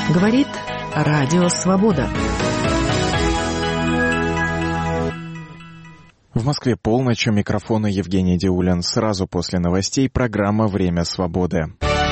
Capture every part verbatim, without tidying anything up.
Говорит Радио Свобода. В Москве полночь, у микрофона Евгений Диулин. Сразу после новостей программа «Время свободы».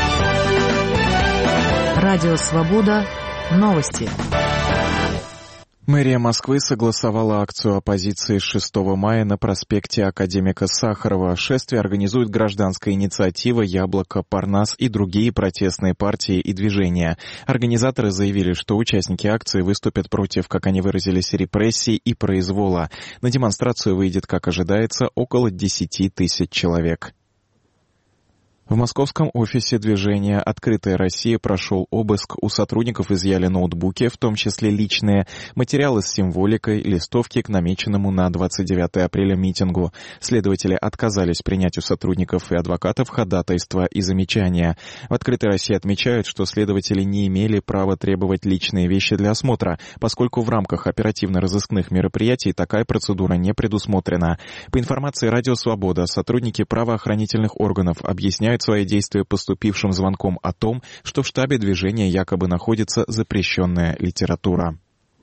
Радио Свобода. Новости. Мэрия Москвы согласовала акцию оппозиции с шестого мая на проспекте Академика Сахарова. Шествие организует гражданская инициатива «Яблоко», «Парнас» и другие протестные партии и движения. Организаторы заявили, что участники акции выступят против, как они выразились, репрессий и произвола. На демонстрацию выйдет, как ожидается, около десяти тысяч человек. В московском офисе движения «Открытая Россия» прошел обыск. У сотрудников изъяли ноутбуки, в том числе личные, материалы с символикой, листовки к намеченному на двадцать девятое апреля митингу. Следователи отказались принять у сотрудников и адвокатов ходатайства и замечания. В «Открытой России» отмечают, что следователи не имели права требовать личные вещи для осмотра, поскольку в рамках оперативно-розыскных мероприятий такая процедура не предусмотрена. По информации «Радио Свобода», сотрудники правоохранительных органов объясняют свои действия поступившим звонком о том, что в штабе движения якобы находится запрещенная литература.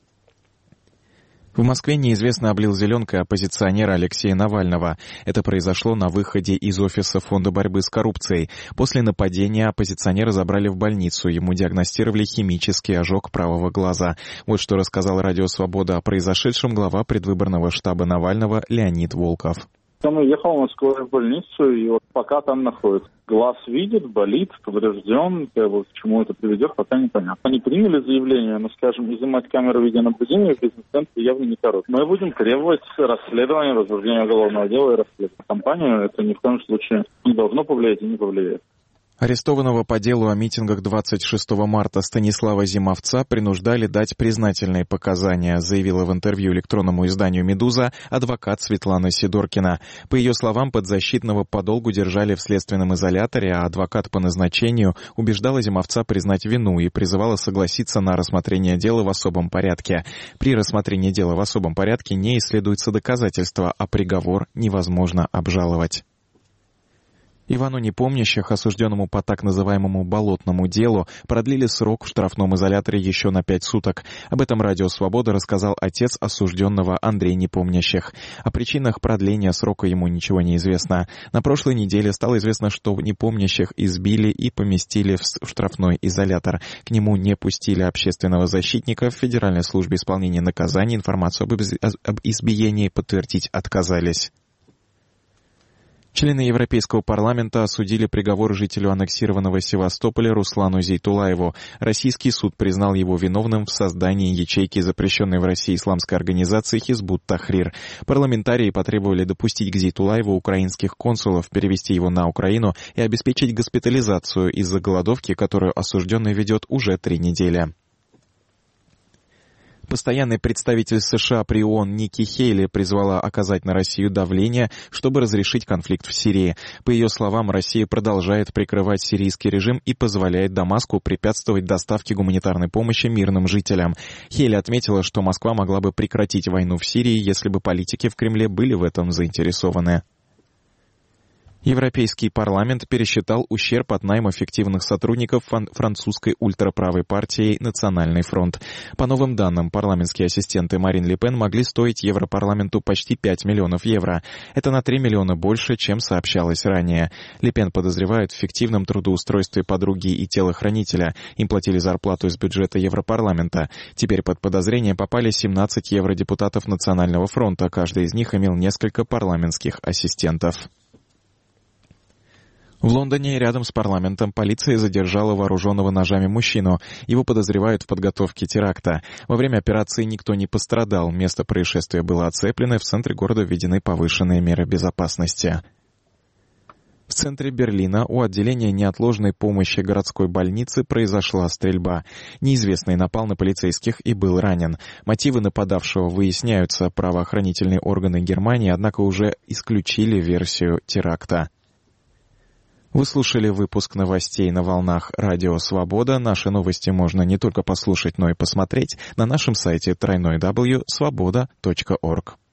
В Москве неизвестно облил зеленкой оппозиционера Алексея Навального. Это произошло на выходе из офиса Фонда борьбы с коррупцией. После нападения оппозиционера забрали в больницу. Ему диагностировали химический ожог правого глаза. Вот что рассказал Радио Свобода о произошедшем глава предвыборного штаба Навального Леонид Волков. Он уехал в Москву в больницу, и вот пока там находится. Глаз видит, болит, поврежден. К чему это приведет, пока непонятно. Они приняли заявление, но, скажем, изымать камеру видеонаблюдения в бизнес-центре явно не торопят. Мы будем требовать расследования, возбуждения уголовного дела и расследования. Компанию это ни в коем случае не должно повлиять и не повлияет. Арестованного по делу о митингах двадцать шестого марта Станислава Зимовца принуждали дать признательные показания, заявила в интервью электронному изданию «Медуза» адвокат Светлана Сидоркина. По ее словам, подзащитного подолгу держали в следственном изоляторе, а адвокат по назначению убеждала Зимовца признать вину и призывала согласиться на рассмотрение дела в особом порядке. При рассмотрении дела в особом порядке не исследуются доказательства, а приговор невозможно обжаловать. Ивану Непомнящих, осужденному по так называемому «болотному делу», продлили срок в штрафном изоляторе еще на пять суток. Об этом Радио Свобода рассказал отец осужденного Андрей Непомнящих. О причинах продления срока ему ничего не известно. На прошлой неделе стало известно, что Непомнящих избили и поместили в штрафной изолятор. К нему не пустили общественного защитника. В Федеральной службе исполнения наказаний информацию об избиении подтвердить отказались. Члены Европейского парламента осудили приговор жителю аннексированного Севастополя Руслану Зейтулаеву. Российский суд признал его виновным в создании ячейки запрещенной в России исламской организации Хизбут Тахрир. Парламентарии потребовали допустить к Зейтулаеву украинских консулов, перевести его на Украину и обеспечить госпитализацию из-за голодовки, которую осужденный ведет уже три недели. Постоянный представитель США при ООН Ники Хейли призвала оказать на Россию давление, чтобы разрешить конфликт в Сирии. По ее словам, Россия продолжает прикрывать сирийский режим и позволяет Дамаску препятствовать доставке гуманитарной помощи мирным жителям. Хейли отметила, что Москва могла бы прекратить войну в Сирии, если бы политики в Кремле были в этом заинтересованы. Европейский парламент пересчитал ущерб от найма фиктивных сотрудников французской ультраправой партии «Национальный фронт». По новым данным, парламентские ассистенты Марин Ле Пен могли стоить Европарламенту почти пять миллионов евро. Это на три миллиона больше, чем сообщалось ранее. Ле Пен подозревают в фиктивном трудоустройстве подруги и телохранителя. Им платили зарплату из бюджета Европарламента. Теперь под подозрение попали семнадцать евродепутатов Национального фронта. Каждый из них имел несколько парламентских ассистентов. В Лондоне рядом с парламентом полиция задержала вооруженного ножами мужчину. Его подозревают в подготовке теракта. Во время операции никто не пострадал. Место происшествия было оцеплено, в центре города введены повышенные меры безопасности. В центре Берлина у отделения неотложной помощи городской больницы произошла стрельба. Неизвестный напал на полицейских и был ранен. Мотивы нападавшего выясняются. Правоохранительные органы Германии, однако, уже исключили версию теракта. Вы слушали выпуск новостей на волнах Радио Свобода. Наши новости можно не только послушать, но и посмотреть на нашем сайте дабл ю дабл ю дабл ю точка свобода точка орг.